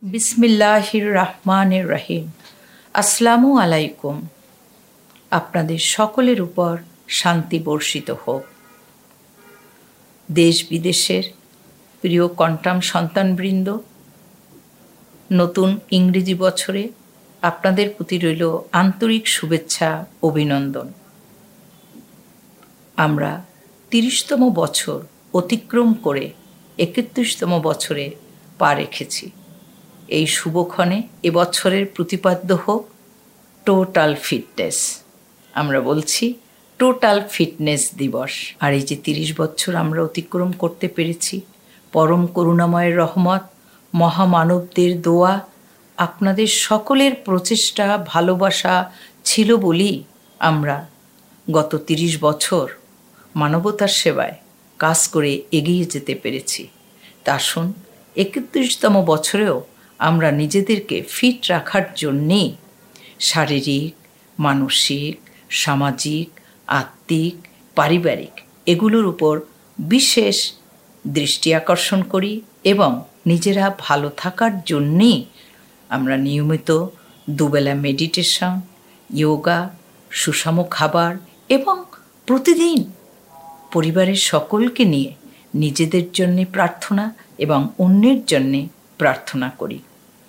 বিসমিল্লাহির রহমানির রহিম। আসসালামু আলাইকুম। আপনাদের সকলের উপর শান্তি বর্ষিত হোক। দেশ বিদেশের প্রিয় কন্টাম সন্তানবৃন্দ, নতুন ইংরেজি বছরে আপনাদের প্রতি রইল আন্তরিক শুভেচ্ছা, অভিনন্দন। আমরা ৩০তম বছর অতিক্রম করে ৩১তম বছরে পা রেখেছি। এই শুভক্ষণে এবছরের প্রতিপাদ্য হোক টোটাল ফিটনেস। আমরা বলছি টোটাল ফিটনেস দিবস। আর এই যে ৩০ বছর আমরা অতিক্রম করতে পেরেছি, পরম করুণাময়ের রহমত, মহামানবদের দোয়া, আপনাদের সকলের প্রচেষ্টা, ভালোবাসা ছিল বলেই আমরা গত ৩০ বছর মানবতার সেবায় কাজ করে এগিয়ে যেতে পেরেছি। তা আসুন ৩১তম বছরেও আমরা নিজেদেরকে ফিট রাখার জন্যেই শারীরিক, মানসিক, সামাজিক, আত্মিক, পারিবারিক এগুলোর উপর বিশেষ দৃষ্টি আকর্ষণ করি এবং নিজেরা ভালো থাকার জন্যেই আমরা নিয়মিত দুবেলা মেডিটেশন, যোগা, সুষম খাবার এবং প্রতিদিন পরিবারের সকলকে নিয়ে নিজেদের জন্যে প্রার্থনা এবং অন্যের জন্যে প্রার্থনা করি।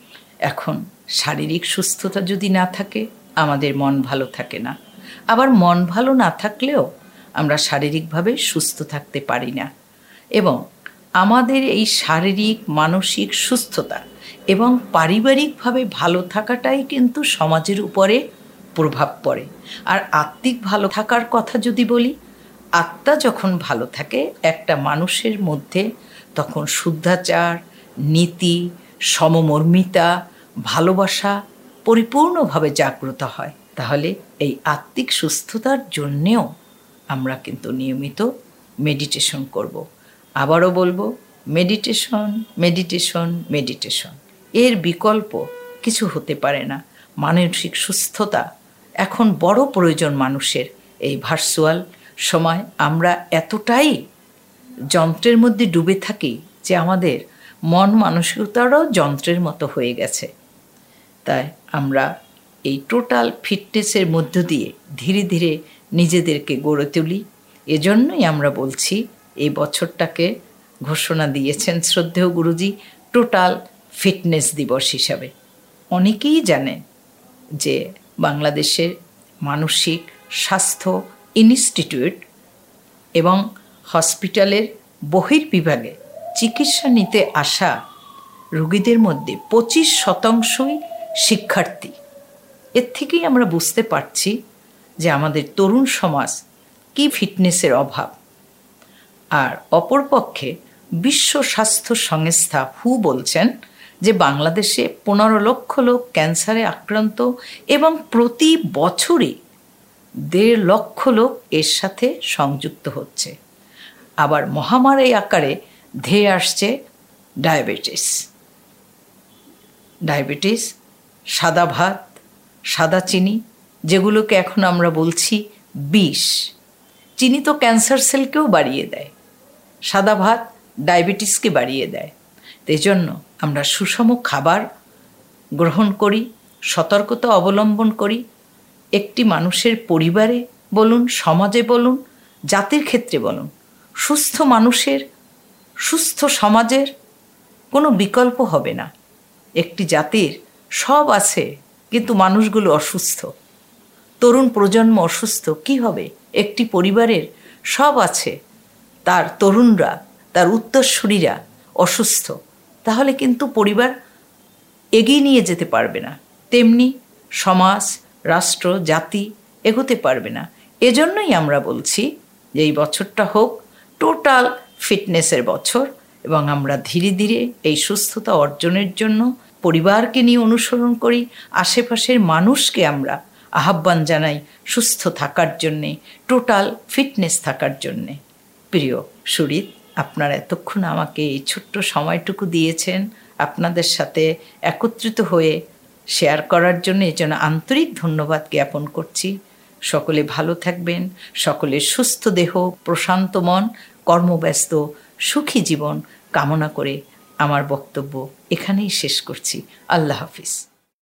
এখন শারীরিক সুস্থতা যদি না থাকে, আমাদের মন ভালো থাকে না। আবার মন ভালো না থাকলেও আমরা শারীরিকভাবে সুস্থ থাকতে পারি না। এবং আমাদের এই শারীরিক, মানসিক সুস্থতা এবং পারিবারিকভাবে ভালো থাকাটাই কিন্তু সমাজের উপরে প্রভাব পড়ে। আর আত্মিক ভালো থাকার কথা যদি বলি, আত্মা যখন ভালো থাকে একটা মানুষের মধ্যে, তখন শুদ্ধাচার, নীতি, সমমর্মিতা, ভালোবাসা পরিপূর্ণভাবে জাগ্রত হয়। তাহলে এই আত্মিক সুস্থতার জন্যেও আমরা কিন্তু নিয়মিত মেডিটেশন করব। আবারও বলবো, মেডিটেশন, মেডিটেশন, মেডিটেশন। এর বিকল্প কিছু হতে পারে না। মানসিক সুস্থতা এখন বড় প্রয়োজন মানুষের। এই ভার্চুয়াল সময় আমরা এতটাই যন্ত্রের মধ্যে ডুবে থাকি যে আমাদের মন মানসিকতারও যন্ত্রের মতো হয়ে গেছে। তাই আমরা এই টোটাল ফিটনেসের মধ্য দিয়ে ধীরে ধীরে নিজেদেরকে গড়ে তুলি। এজন্যই আমরা বলছি, এই বছরটাকে ঘোষণা দিয়েছেন শ্রদ্ধেয় গুরুজি টোটাল ফিটনেস দিবস হিসাবে। অনেকেই জানেন যে বাংলাদেশের মানসিক স্বাস্থ্য ইনস্টিটিউট এবং হসপিটালের বহির্বিভাগে চিকিৎসা নিতে আসা রোগীদের মধ্যে 25% শিক্ষার্থী। এর থেকেই আমরা বুঝতে পারছি যে আমাদের তরুণ সমাজ কি ফিটনেসের অভাব। আর অপরপক্ষে বিশ্ব স্বাস্থ্য সংস্থা হু বলছেন যে বাংলাদেশে 15 লক্ষ লোক ক্যান্সারে আক্রান্ত এবং প্রতি বছরই 1.5 লক্ষ লোক এর সাথে সংযুক্ত হচ্ছে। আবার মহামারী আকারে ধেয়ে আসছে ডায়াবেটিস, সাদা ভাত, সাদা চিনি, যেগুলোকে এখন আমরা বলছি বিষ। চিনি তো ক্যান্সার সেলকেও বাড়িয়ে দেয়, সাদা ভাত ডায়াবেটিসকে বাড়িয়ে দেয়। এই জন্য আমরা সুষম খাবার গ্রহণ করি, সতর্কতা অবলম্বন করি। একটি মানুষের পরিবারে বলুন, সমাজে বলুন, জাতির ক্ষেত্রে বলুন, সুস্থ মানুষের সুস্থ সমাজের কোনো বিকল্প হবে না। একটি জাতির সব আছে কিন্তু মানুষগুলো অসুস্থ, তরুণ প্রজন্ম অসুস্থ, কি হবে? একটি পরিবারের সব আছে, তার তরুণরা, তার উত্তরসূরিরা অসুস্থ, তাহলে কিন্তু পরিবার এগিয়ে নিয়ে যেতে পারবে না। তেমনি সমাজ, রাষ্ট্র, জাতি এগোতে পারবে না। এজন্যই আমরা বলছি যে এই বছরটা হোক টোটাল ফিটনেসের বছর এবং আমরা ধীরে ধীরে এই সুস্থতা অর্জনের জন্য পরিবারকে নিয়ে অনুসরণ করি, আশেপাশের মানুষকে আমরা আহ্বান জানাই সুস্থ থাকার জন্যে, টোটাল ফিটনেস থাকার জন্যে। প্রিয় সুরিত, আপনারা এতক্ষণ আমাকে এই ছোট্ট সময়টুকু দিয়েছেন আপনাদের সাথে একত্রিত হয়ে শেয়ার করার জন্য, এই জন্য আন্তরিক ধন্যবাদ জ্ঞাপন করছি। সকলে ভালো থাকবেন, সকলের সুস্থ দেহ, প্রশান্ত মন, কর্মব্যস্ত সুখী জীবন কামনা করে আমার বক্তব্য এখানেই শেষ করছি। আল্লাহ হাফিজ।